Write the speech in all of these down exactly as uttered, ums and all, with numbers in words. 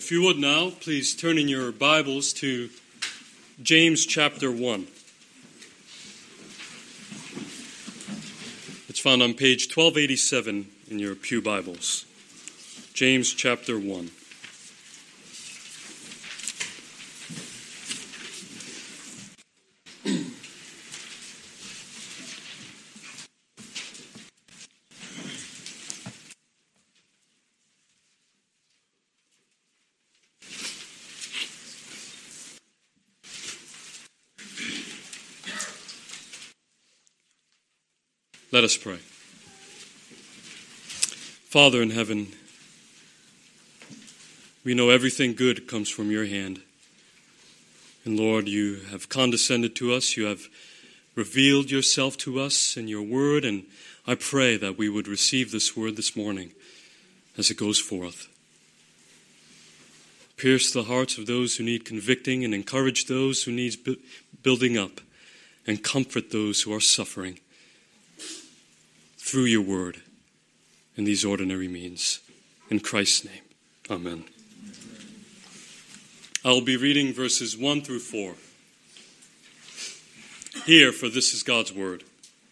If you would now, please turn in your Bibles to James chapter one. It's found on page twelve eighty-seven in your pew Bibles. James chapter one. Let us pray. Father in heaven, we know everything good comes from your hand. And Lord, you have condescended to us. You have revealed yourself to us in your word. And I pray that we would receive this word this morning as it goes forth. Pierce the hearts of those who need convicting and encourage those who need bu- building up and comfort those who are suffering through your word in these ordinary means. In Christ's name, amen. I'll be reading verses one through four. Hear, for this is God's word.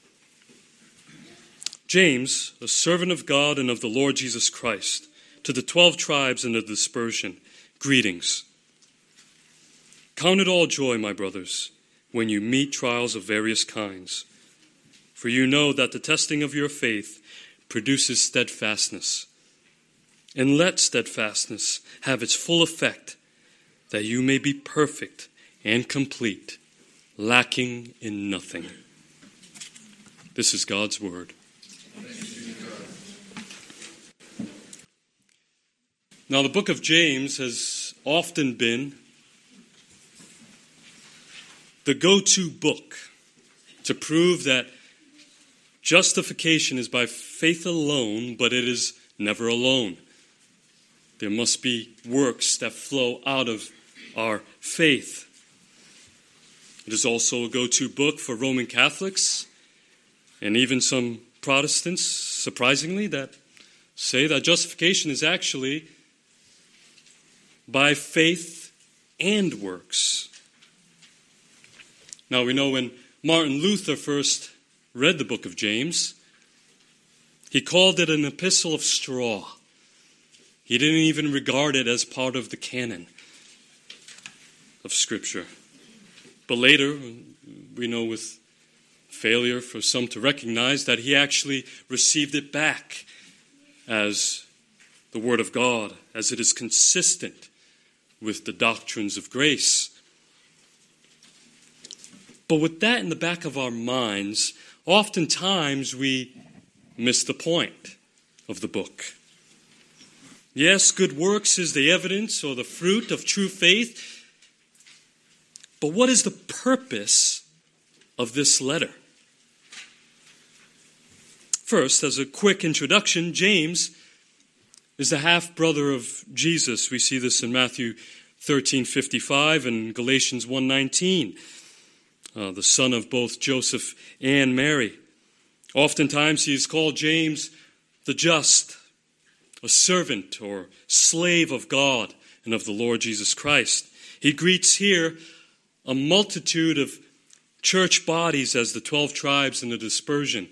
James, a servant of God and of the Lord Jesus Christ, to the twelve tribes in the dispersion, greetings. Count it all joy, my brothers, when you meet trials of various kinds. For you know that the testing of your faith produces steadfastness. And let steadfastness have its full effect, that you may be perfect and complete, lacking in nothing. This is God's word. Now, the book of James has often been the go-to book to prove that justification is by faith alone, but it is never alone. There must be works that flow out of our faith. It is also a go-to book for Roman Catholics and even some Protestants, surprisingly, that say that justification is actually by faith and works. Now, we know when Martin Luther first read the book of James, he called it an epistle of straw. He didn't even regard it as part of the canon of Scripture. But later, we know with failure for some to recognize that he actually received it back as the Word of God, as it is consistent with the doctrines of grace. But with that in the back of our minds, oftentimes we miss the point of the book. Yes, good works is the evidence or the fruit of true faith. But what is the purpose of this letter? First, as a quick introduction, James is the half-brother of Jesus. We see this in Matthew thirteen fifty-five and Galatians one nineteen. Uh, the son of both Joseph and Mary. Oftentimes he is called James the just, a servant or slave of God and of the Lord Jesus Christ. He greets here a multitude of church bodies as the twelve tribes in the dispersion.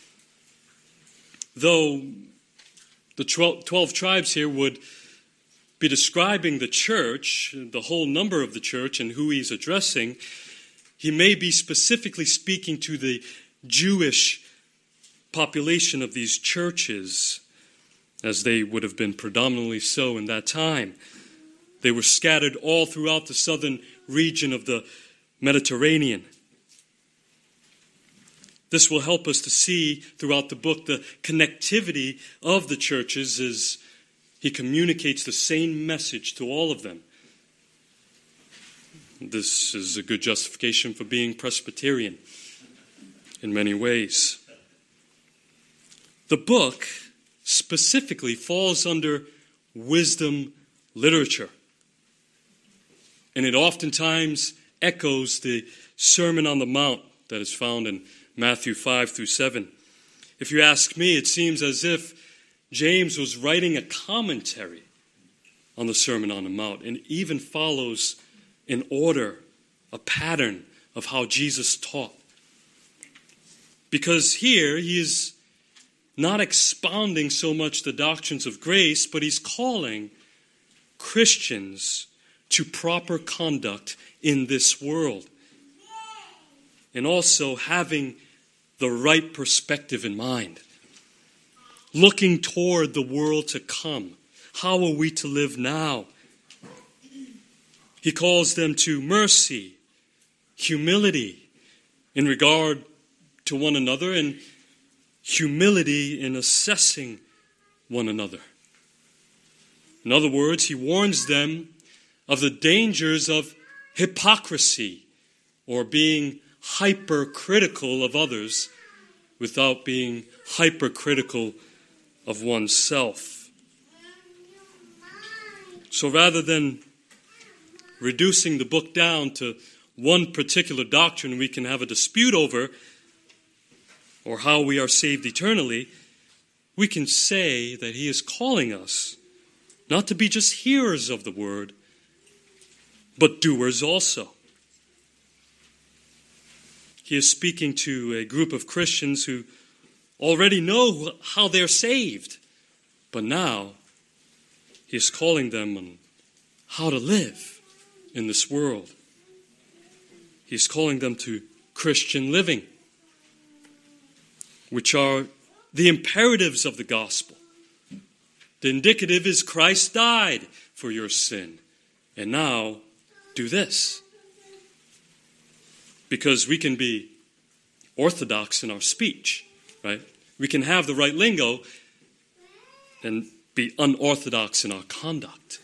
Though the twelve tribes here would be describing the church, the whole number of the church and who he's addressing, he may be specifically speaking to the Jewish population of these churches, as they would have been predominantly so in that time. They were scattered all throughout the southern region of the Mediterranean. This will help us to see throughout the book the connectivity of the churches as he communicates the same message to all of them. This is a good justification for being Presbyterian in many ways. The book specifically falls under wisdom literature. And it oftentimes echoes the Sermon on the Mount that is found in Matthew five through seven. If you ask me, it seems as if James was writing a commentary on the Sermon on the Mount, and even follows an order, a pattern of how Jesus taught. Because here he is not expounding so much the doctrines of grace, but he's calling Christians to proper conduct in this world. And also having the right perspective in mind. Looking toward the world to come. How are we to live now? He calls them to mercy, humility in regard to one another, and humility in assessing one another. In other words, he warns them of the dangers of hypocrisy or being hypercritical of others without being hypercritical of oneself. So rather than reducing the book down to one particular doctrine we can have a dispute over, or how we are saved eternally, we can say that he is calling us not to be just hearers of the word, but doers also. He is speaking to a group of Christians who already know how they're saved, but now he is calling them on how to live in this world. He is calling them to Christian living, which are the imperatives of the gospel. The indicative is Christ died for your sin, and now do this. Because we can be orthodox in our speech, right? We can have the right lingo and be unorthodox in our conduct.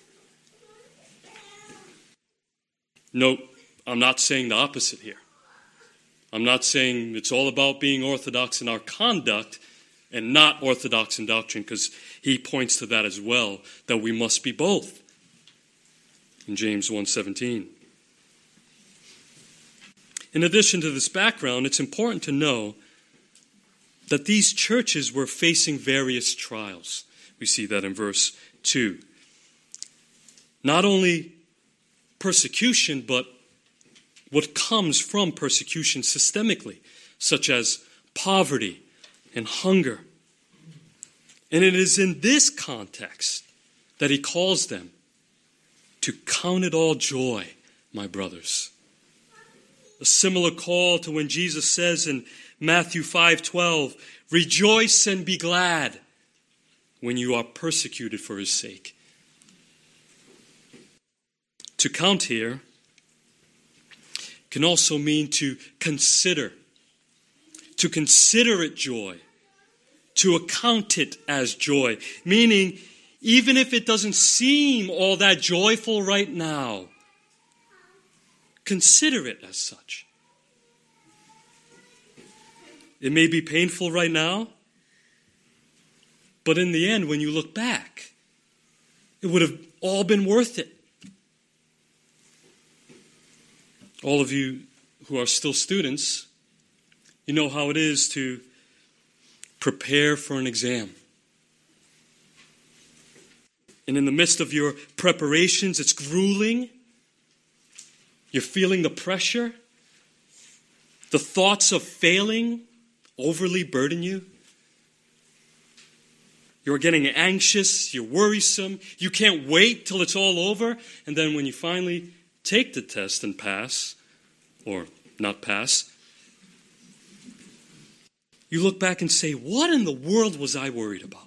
Note, I'm not saying the opposite here. I'm not saying it's all about being orthodox in our conduct and not orthodox in doctrine, because he points to that as well, that we must be both in James one seventeen. In addition to this background, it's important to know that these churches were facing various trials. We see that in verse two. Not only persecution, but what comes from persecution systemically, such as poverty and hunger. And it is in this context that he calls them to count it all joy, my brothers. A similar call to when Jesus says in Matthew five twelve, rejoice and be glad when you are persecuted for his sake. To count here can also mean to consider, to consider it joy, to account it as joy, meaning even if it doesn't seem all that joyful right now, consider it as such. It may be painful right now, but in the end, when you look back, it would have all been worth it. All of you who are still students, you know how it is to prepare for an exam. And in the midst of your preparations, it's grueling. You're feeling the pressure. The thoughts of failing overly burden you. You're getting anxious. You're worrisome. You can't wait till it's all over. And then when you finally take the test and pass, or not pass, you look back and say, what in the world was I worried about?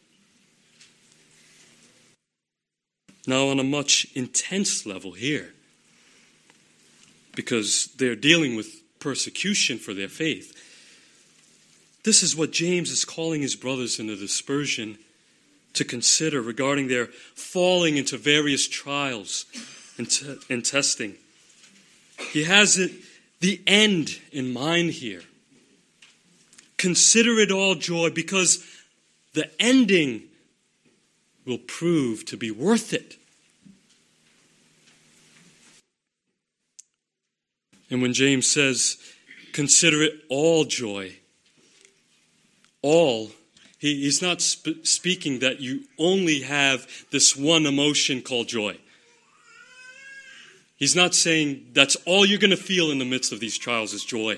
Now, on a much intense level here, because they're dealing with persecution for their faith, this is what James is calling his brothers in the dispersion to consider regarding their falling into various trials and, t- and testing. He has it, the end in mind here. Consider it all joy, because the ending will prove to be worth it. And when James says, consider it all joy, all, He, he's not sp- speaking that you only have this one emotion called joy. He's not saying that's all you're going to feel in the midst of these trials is joy.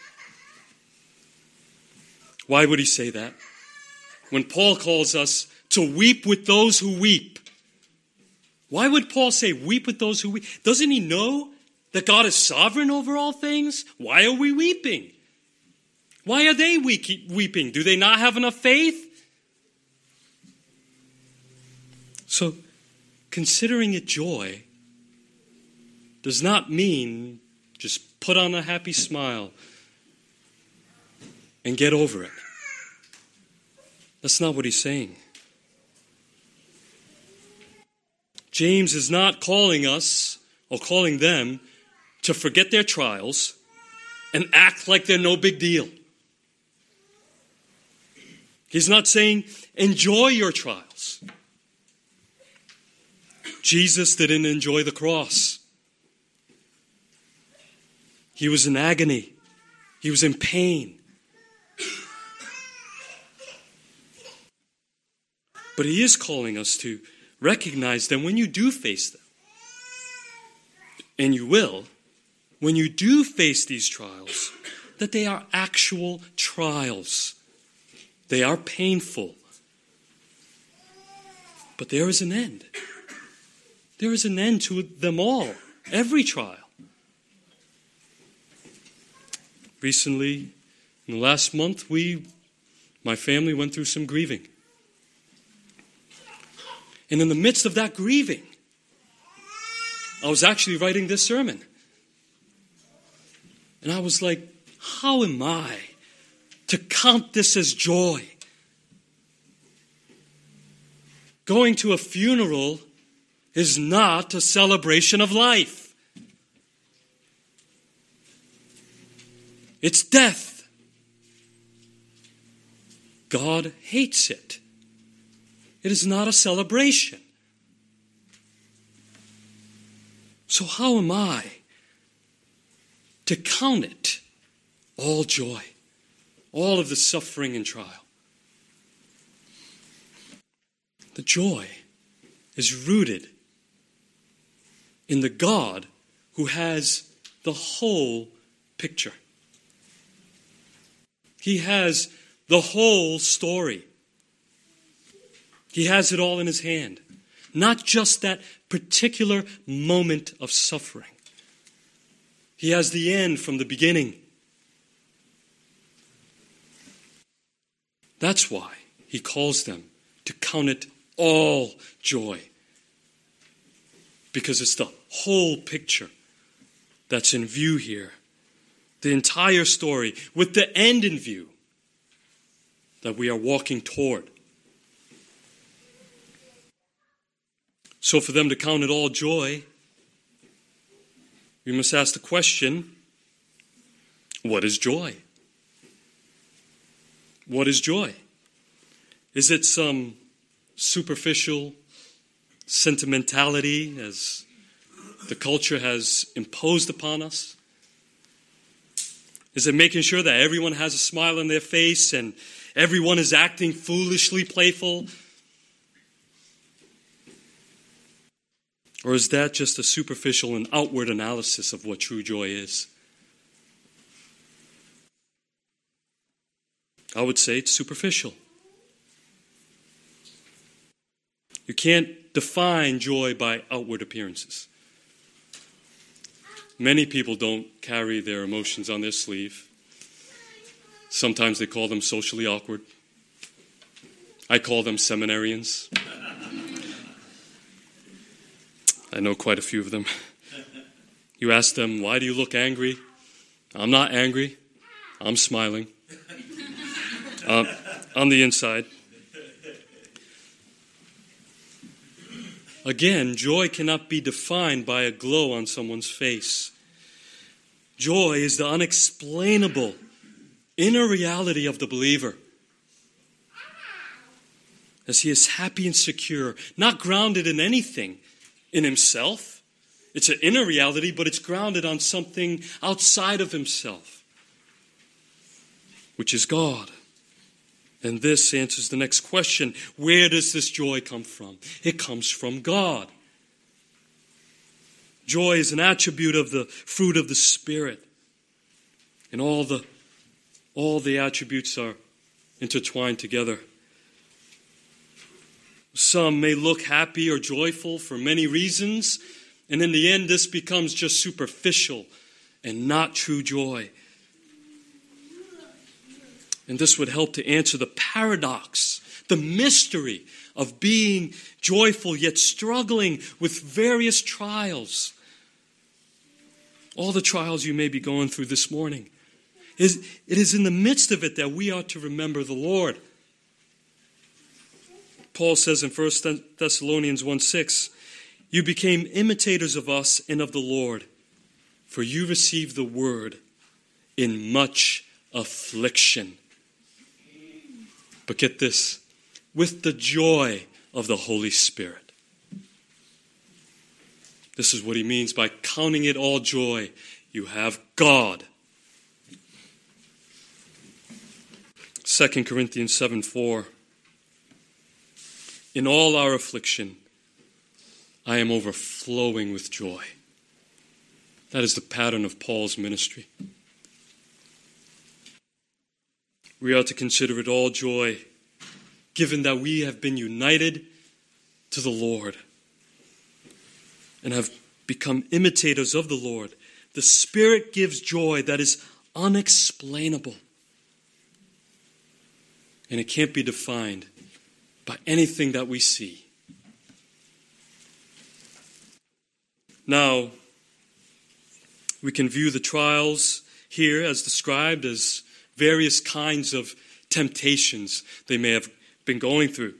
Why would he say that? When Paul calls us to weep with those who weep. Why would Paul say weep with those who weep? Doesn't he know that God is sovereign over all things? Why are we weeping? Why are they weeping? Do they not have enough faith? So, considering it joy does not mean just put on a happy smile and get over it. That's not what he's saying. James is not calling us or calling them to forget their trials and act like they're no big deal. He's not saying enjoy your trials. Jesus didn't enjoy the cross. He was in agony. He was in pain. But he is calling us to recognize that when you do face them, and you will, when you do face these trials, that they are actual trials. They are painful. But there is an end. There is an end to them all, every trial. Recently, in the last month, we, my family went through some grieving. And in the midst of that grieving, I was actually writing this sermon. And I was like, how am I to count this as joy? Going to a funeral is not a celebration of life. It's death. God hates it. It is not a celebration. So how am I to count it all joy, all of the suffering and trial? The joy is rooted in the God who has the whole picture. He has the whole story. He has it all in his hand. Not just that particular moment of suffering. He has the end from the beginning. That's why he calls them to count it all joy. Because it's the whole picture that's in view here. The entire story with the end in view that we are walking toward. So for them to count it all joy, we must ask the question, what is joy? What is joy? Is it some superficial sentimentality as the culture has imposed upon us? Is it making sure that everyone has a smile on their face and everyone is acting foolishly playful? Or is that just a superficial and outward analysis of what true joy is? I would say it's superficial. You can't define joy by outward appearances. Many people don't carry their emotions on their sleeve. Sometimes they call them socially awkward. I call them seminarians. I know quite a few of them. You ask them, why do you look angry? I'm not angry. I'm smiling. Uh, on the inside. Again, joy cannot be defined by a glow on someone's face. Joy is the unexplainable inner reality of the believer. As he is happy and secure, not grounded in anything in himself. It's an inner reality, but it's grounded on something outside of himself, which is God. And this answers the next question. Where does this joy come from? It comes from God. Joy is an attribute of the fruit of the Spirit. And all the, all the attributes are intertwined together. Some may look happy or joyful for many reasons, and in the end this becomes just superficial and not true joy. And this would help to answer the paradox, the mystery of being joyful yet struggling with various trials. All the trials you may be going through this morning. It is in the midst of it that we ought to remember the Lord. Paul says in First Thessalonians one six, you became imitators of us and of the Lord, for you received the word in much affliction. But get this, with the joy of the Holy Spirit. This is what he means by counting it all joy. You have God. Second Corinthians seven four. In all our affliction, I am overflowing with joy. That is the pattern of Paul's ministry. We ought to consider it all joy, given that we have been united to the Lord and have become imitators of the Lord. The Spirit gives joy that is unexplainable. And it can't be defined by anything that we see. Now, we can view the trials here as described as various kinds of temptations they may have been going through.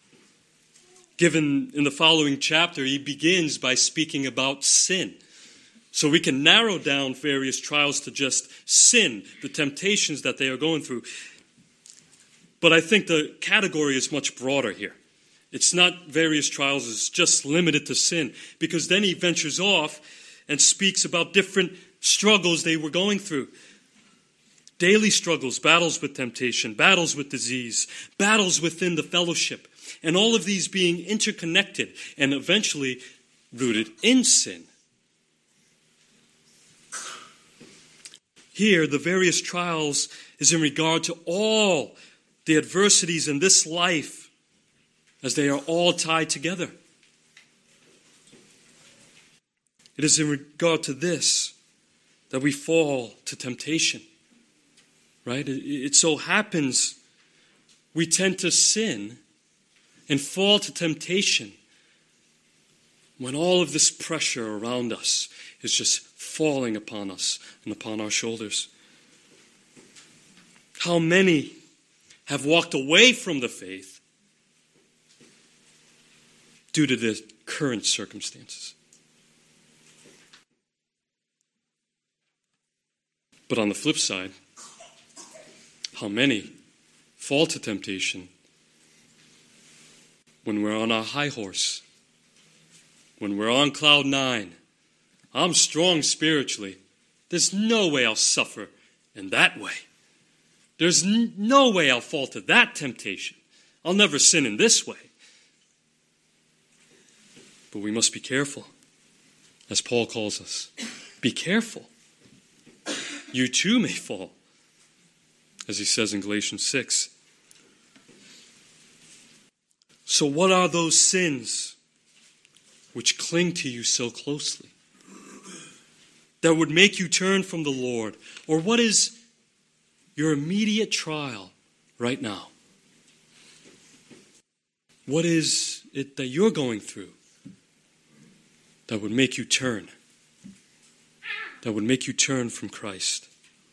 Given in the following chapter, he begins by speaking about sin. So we can narrow down various trials to just sin, the temptations that they are going through. But I think the category is much broader here. It's not various trials, it's just limited to sin. Because then he ventures off and speaks about different struggles they were going through. Daily struggles, battles with temptation, battles with disease, battles within the fellowship. And all of these being interconnected and eventually rooted in sin. Here, the various trials is in regard to all the adversities in this life as they are all tied together. It is in regard to this that we fall to temptation. Right? It, it so happens we tend to sin and fall to temptation when all of this pressure around us is just falling upon us and upon our shoulders. How many have walked away from the faith due to the current circumstances? But on the flip side, how many fall to temptation when we're on our high horse, when we're on cloud nine? I'm strong spiritually. There's no way I'll suffer in that way. There's n- no way I'll fall to that temptation. I'll never sin in this way. But we must be careful, as Paul calls us. Be careful. You too may fall, as he says in Galatians six. So what are those sins which cling to you so closely, that would make you turn from the Lord? Or what is your immediate trial right now? What is it that you're going through that would make you turn? That would make you turn from Christ?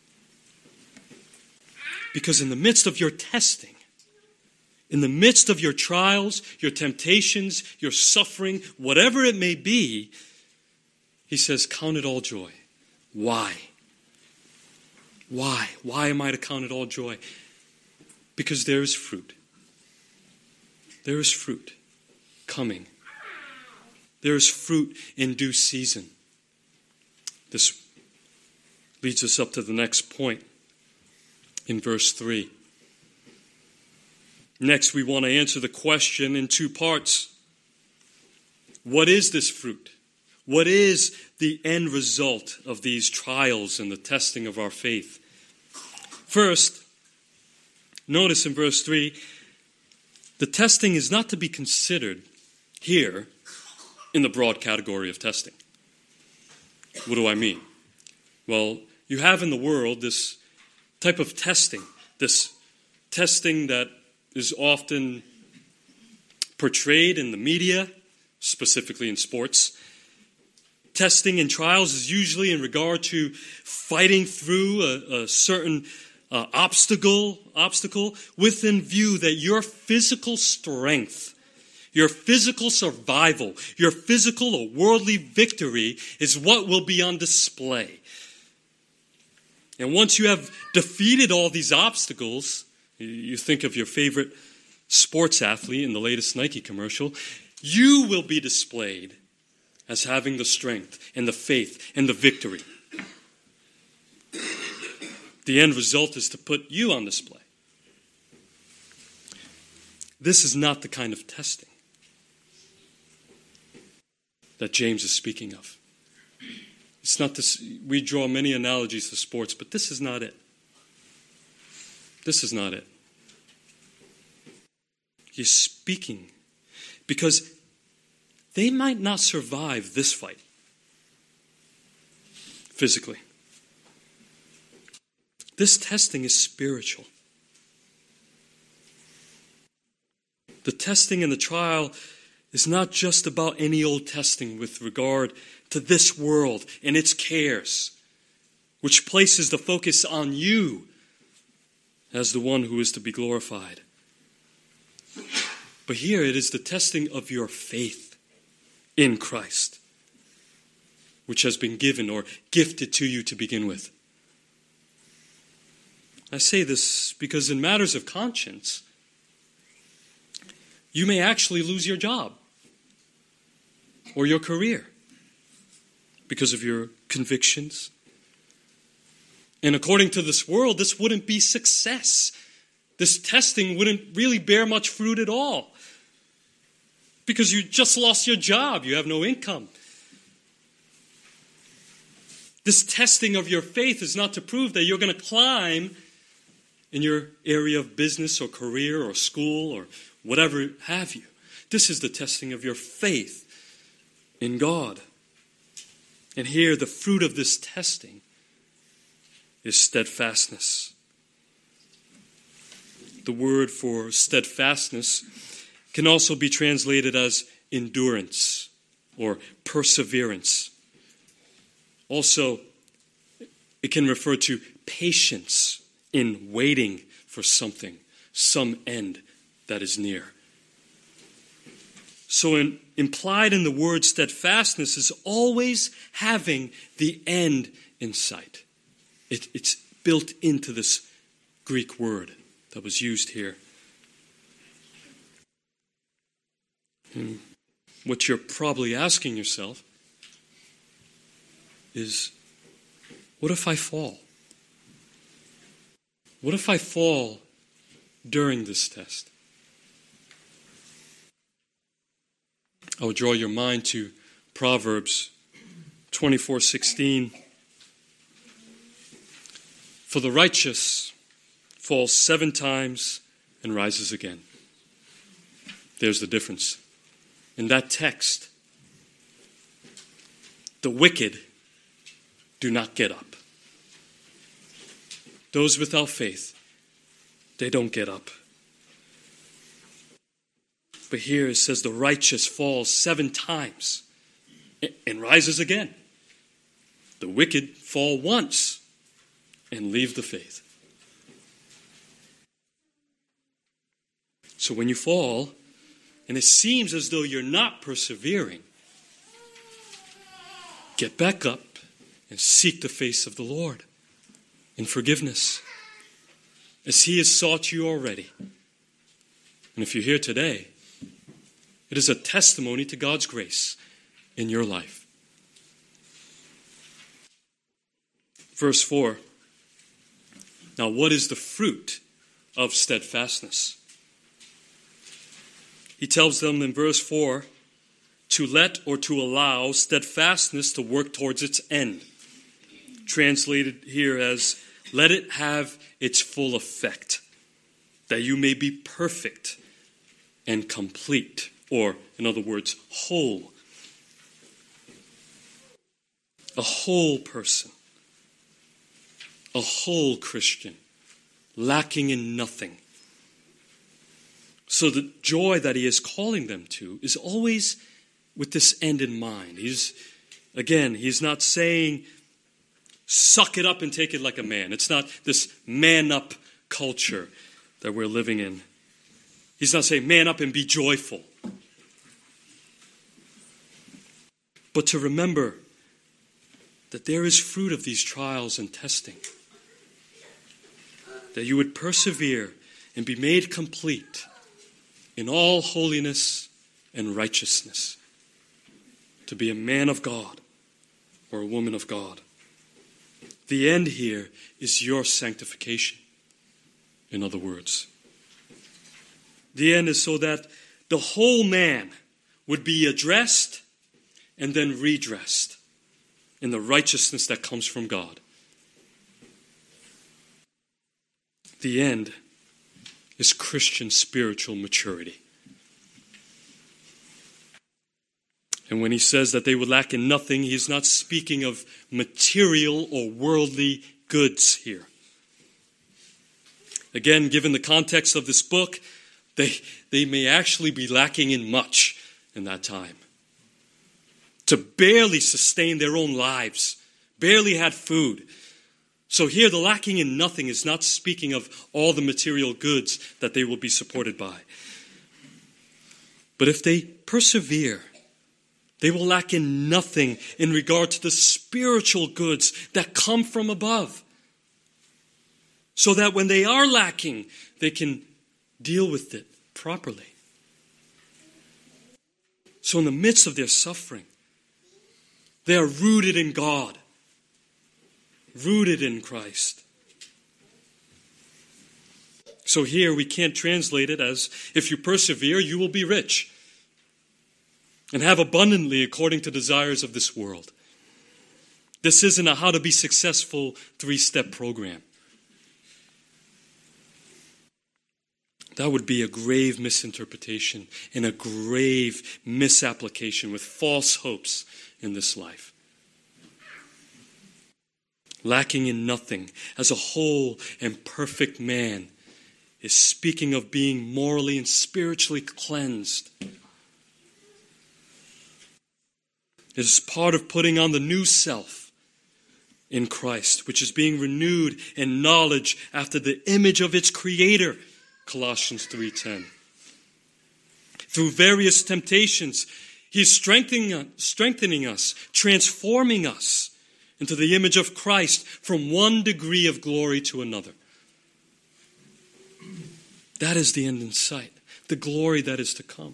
Because in the midst of your testing, in the midst of your trials, your temptations, your suffering, whatever it may be, he says, count it all joy. Why? Why? Why am I to count it all joy? Because there is fruit. There is fruit coming. There is fruit in due season. This leads us up to the next point in verse three. Next, we want to answer the question in two parts. What is this fruit? What is the end result of these trials and the testing of our faith? First, notice in verse three, the testing is not to be considered here in the broad category of testing. What do I mean? Well, you have in the world this type of testing, this testing that is often portrayed in the media, specifically in sports. Testing and trials is usually in regard to fighting through a, a certain uh, obstacle, obstacle within view that your physical strength, your physical survival, your physical or worldly victory is what will be on display. And once you have defeated all these obstacles, you think of your favorite sports athlete in the latest Nike commercial, you will be displayed as having the strength and the faith and the victory. The end result is to put you on display. This is not the kind of testing that James is speaking of. It's not this. We draw many analogies to sports, but this is not it. This is not it. He's speaking because they might not survive this fight physically. This testing is spiritual. The testing and the trial is not just about any old testing with regard to this world and its cares, which places the focus on you as the one who is to be glorified. But here it is the testing of your faith in Christ, which has been given or gifted to you to begin with. I say this because in matters of conscience, you may actually lose your job or your career because of your convictions. And according to this world, this wouldn't be success. This testing wouldn't really bear much fruit at all because you just lost your job. You have no income. This testing of your faith is not to prove that you're going to climb in your area of business or career or school or whatever have you. This is the testing of your faith in God. And here the fruit of this testing is steadfastness. The word for steadfastness can also be translated as endurance or perseverance. Also, it can refer to patience in waiting for something, some end that is near. So in, implied in the word steadfastness is always having the end in sight. It, it's built into this Greek word that was used here. And what you're probably asking yourself is, what if I fall? What if I fall during this test? I will draw your mind to Proverbs twenty-four sixteen. For the righteous falls seven times and rises again. There's the difference. In that text, the wicked do not get up. Those without faith, they don't get up. But here it says the righteous falls seven times and rises again. The wicked fall once and leave the faith. So when you fall, and it seems as though you're not persevering, get back up and seek the face of the Lord in forgiveness, as He has sought you already. And if you're here today, it is a testimony to God's grace in your life. Verse four. Now, what is the fruit of steadfastness? he tells them in verse four to let or to allow steadfastness to work towards its end. Translated here as, let it have its full effect, that you may be perfect and complete, or in other words, whole. A whole person, a whole Christian, lacking in nothing. So the joy that he is calling them to is always with this end in mind. He's, again, he's not saying, suck it up and take it like a man. It's not this man-up culture that we're living in. He's not saying, man up and be joyful. But to remember that there is fruit of these trials and testing. That you would persevere and be made complete in all holiness and righteousness. To be a man of God or a woman of God. The end here is your sanctification, in other words. The end is so that the whole man would be addressed and then redressed in the righteousness that comes from God. The end is Christian spiritual maturity. And when he says that they would lack in nothing, he's not speaking of material or worldly goods here. Again, given the context of this book, they, they may actually be lacking in much in that time. To barely sustain their own lives, barely had food. So here the lacking in nothing is not speaking of all the material goods that they will be supported by. But if they persevere, they will lack in nothing in regard to the spiritual goods that come from above. So that when they are lacking, they can deal with it properly. So in the midst of their suffering, they are rooted in God, rooted in Christ. So here we can't translate it as, if you persevere, you will be rich and have abundantly according to desires of this world. This isn't a how to be successful three-step program. That would be a grave misinterpretation and a grave misapplication with false hopes in this life. Lacking in nothing as a whole and perfect man is speaking of being morally and spiritually cleansed. It is part of putting on the new self in Christ, which is being renewed in knowledge after the image of its creator, Colossians three ten. Through various temptations, he is strengthening, strengthening us, transforming us into the image of Christ from one degree of glory to another. That is the end in sight, the glory that is to come.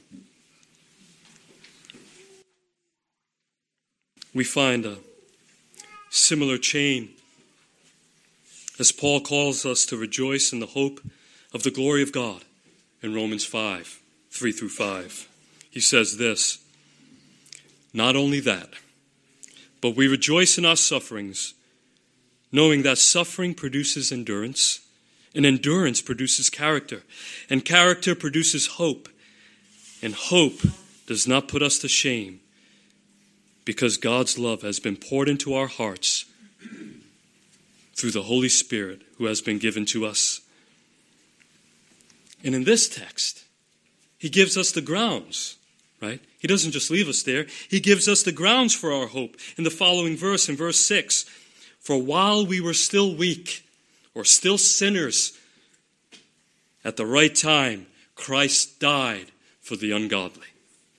We find a similar chain as Paul calls us to rejoice in the hope of the glory of God in Romans five, three through five. He says this, not only that, but we rejoice in our sufferings, knowing that suffering produces endurance, and endurance produces character, and character produces hope, and hope does not put us to shame, because God's love has been poured into our hearts through the Holy Spirit who has been given to us. And in this text, he gives us the grounds, right? He doesn't just leave us there. He gives us the grounds for our hope in the following verse, in verse six. For while we were still weak, or still sinners, at the right time, Christ died for the ungodly.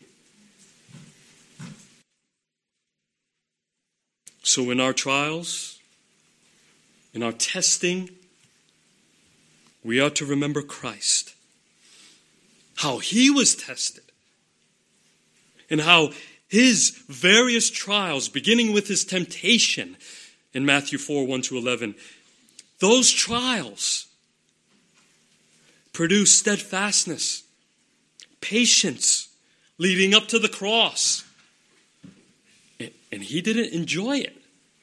So in our trials, in our testing, we are to remember Christ, how he was tested, and how his various trials, beginning with his temptation in Matthew four, one to eleven, those trials produce steadfastness, patience leading up to the cross. And he didn't enjoy it.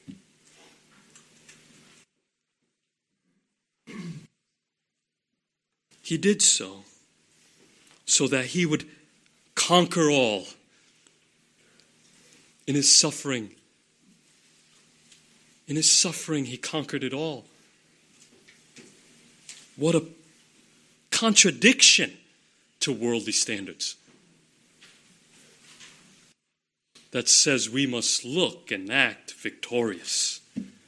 He did so so that he would conquer all in his suffering. In his suffering, he conquered it all. What a contradiction to worldly standards that says we must look and act victorious.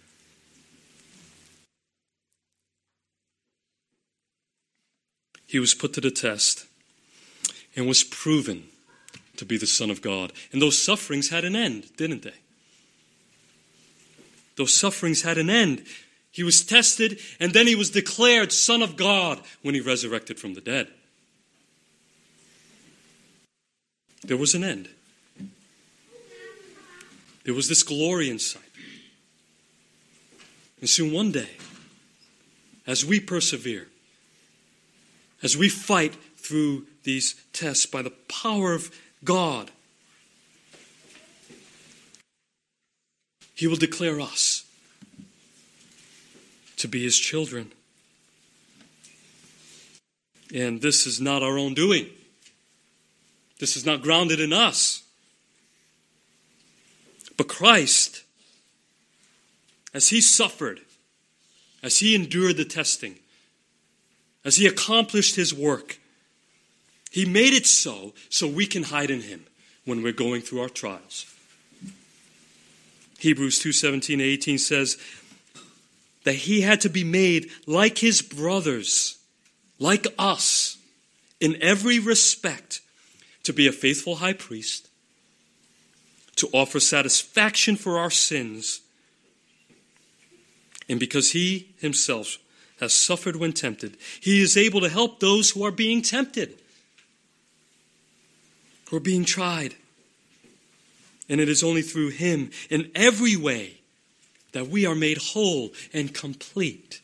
He was put to the test and was proven to be the Son of God. And those sufferings had an end, didn't they? Those sufferings had an end. He was tested, and then he was declared Son of God when he resurrected from the dead. There was an end. There was this glory in sight. And soon one day, as we persevere, as we fight through these tests by the power of God, he will declare us to be his children. And this is not our own doing. This is not grounded in us. But Christ, as he suffered, as he endured the testing, as he accomplished his work, he made it so, so we can hide in him when we're going through our trials. Hebrews two seventeen and eighteen says that he had to be made like his brothers, like us, in every respect, to be a faithful high priest, to offer satisfaction for our sins. And because he himself has suffered when tempted, he is able to help those who are being tempted, who are being tried. And it is only through him in every way that we are made whole and complete.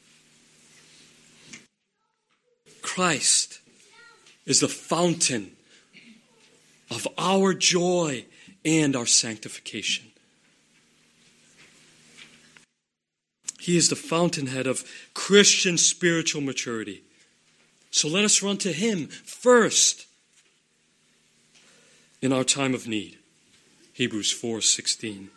Christ is the fountain of our joy and our sanctification. He is the fountainhead of Christian spiritual maturity. So let us run to him first in our time of need. Hebrews four sixteen.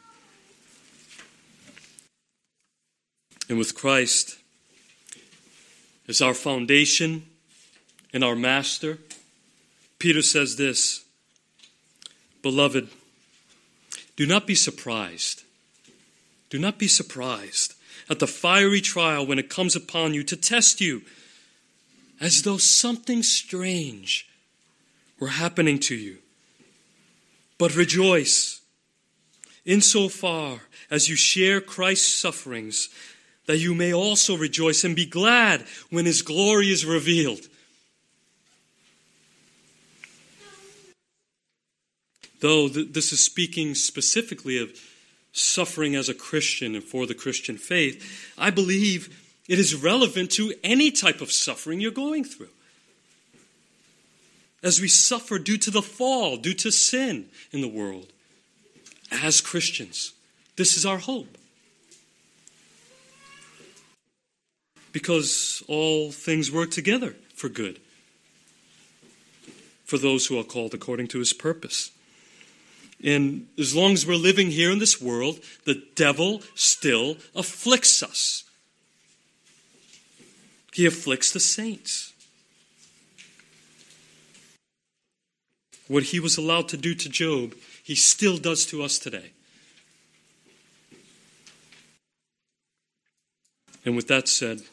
And with Christ as our foundation and our master, Peter says this, "Beloved, do not be surprised. Do not be surprised at the fiery trial when it comes upon you to test you, as though something strange were happening to you. But rejoice insofar as you share Christ's sufferings, that you may also rejoice and be glad when his glory is revealed." Though th- this is speaking specifically of suffering as a Christian and for the Christian faith, I believe it is relevant to any type of suffering you're going through. As we suffer due to the fall, due to sin in the world, as Christians, this is our hope. Because all things work together for good, for those who are called according to his purpose. And as long as we're living here in this world, the devil still afflicts us. He afflicts the saints. What he was allowed to do to Job, he still does to us today. And with that said,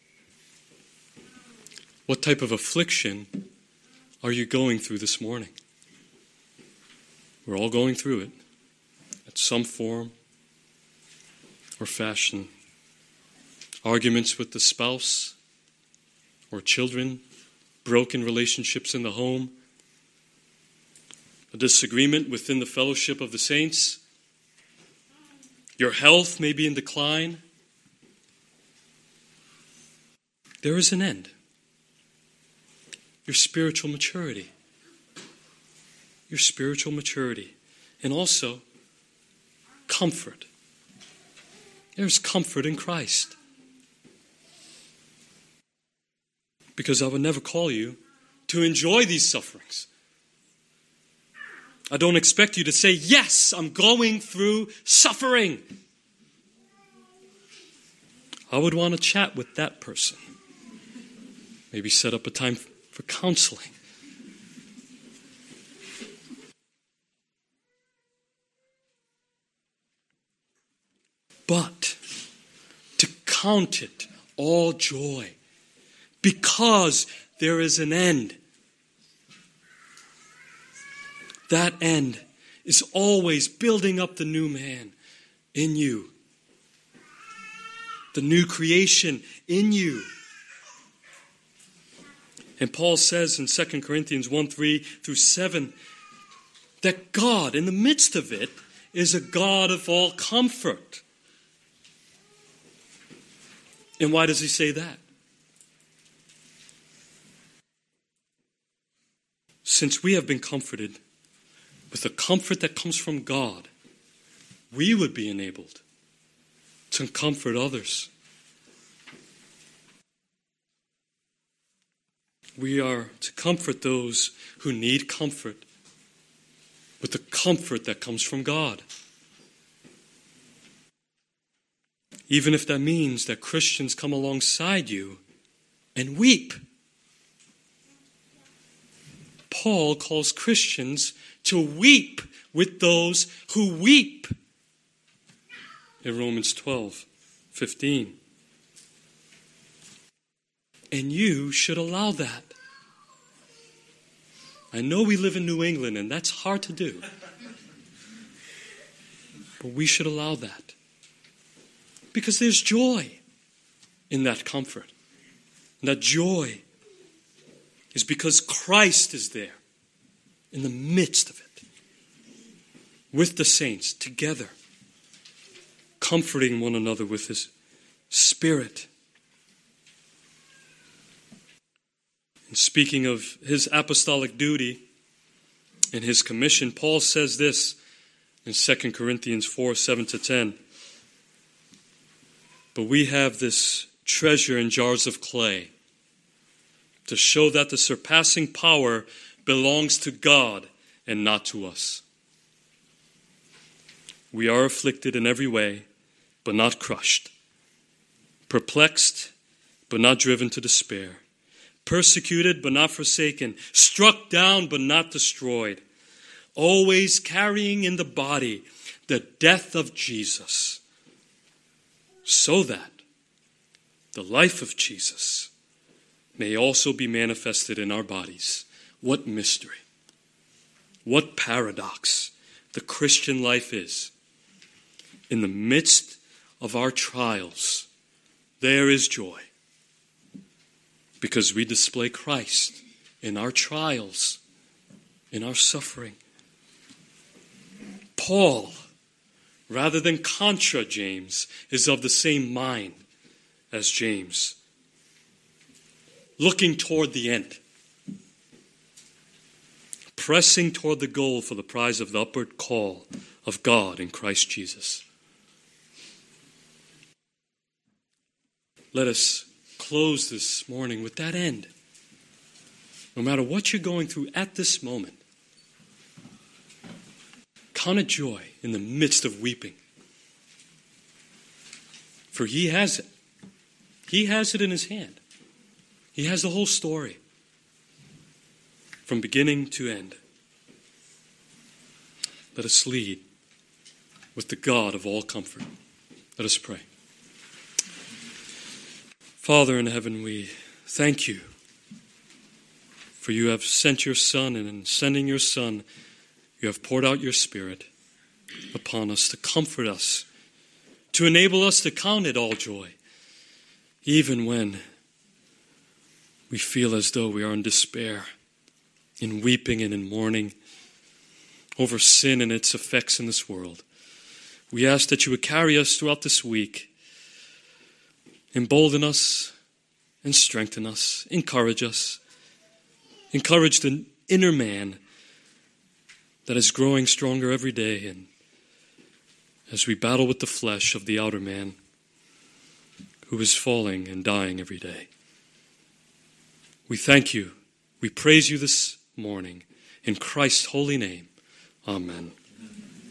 what type of affliction are you going through this morning? We're all going through it at some form or fashion. Arguments with the spouse or children, broken relationships in the home, a disagreement within the fellowship of the saints. Your health may be in decline. There is an end. Your spiritual maturity your spiritual maturity, and also comfort. There's comfort in Christ. Because I would never call you to enjoy these sufferings. I don't expect you to say, yes, I'm going through suffering. I would want to chat with that person. Maybe set up a time for counseling. But to count it all joy, because there is an end. That end is always building up the new man in you. The new creation in you. And Paul says in Second Corinthians one, three through seven, that God, in the midst of it, is a God of all comfort. And why does he say that? Since we have been comforted with the comfort that comes from God, we would be enabled to comfort others. We are to comfort those who need comfort with the comfort that comes from God. Even if that means that Christians come alongside you and weep. Paul calls Christians to weep with those who weep. In Romans twelve, fifteen. And you should allow that. I know we live in New England and that's hard to do. But we should allow that. Because there's joy in that comfort. And that joy is because Christ is there in the midst of it. With the saints together. Comforting one another with his Spirit. And speaking of his apostolic duty and his commission, Paul says this in Second Corinthians four, seven to ten. But we have this treasure in jars of clay to show that the surpassing power belongs to God and not to us. We are afflicted in every way, but not crushed. Perplexed, but not driven to despair. Persecuted, but not forsaken. Struck down, but not destroyed. Always carrying in the body the death of Jesus, so that the life of Jesus may also be manifested in our bodies. What mystery, what paradox the Christian life is. In the midst of our trials, there is joy. Because we display Christ in our trials, in our suffering. Paul, rather than contra James, is of the same mind as James. Looking toward the end. Pressing toward the goal for the prize of the upward call of God in Christ Jesus. Let us close this morning with that end. No matter what you're going through at this moment, count it joy in the midst of weeping. For he has it. He has it in his hand. He has the whole story from beginning to end. Let us lead with the God of all comfort. Let us pray. Father in heaven, we thank you for you have sent your Son, and in sending your Son, you have poured out your Spirit upon us to comfort us, to enable us to count it all joy, even when we feel as though we are in despair, in weeping and in mourning over sin and its effects in this world. We ask that you would carry us throughout this week. Embolden us and strengthen us. Encourage us. Encourage the inner man that is growing stronger every day, and as we battle with the flesh of the outer man who is falling and dying every day. We thank you. We praise you this morning. In Christ's holy name, amen.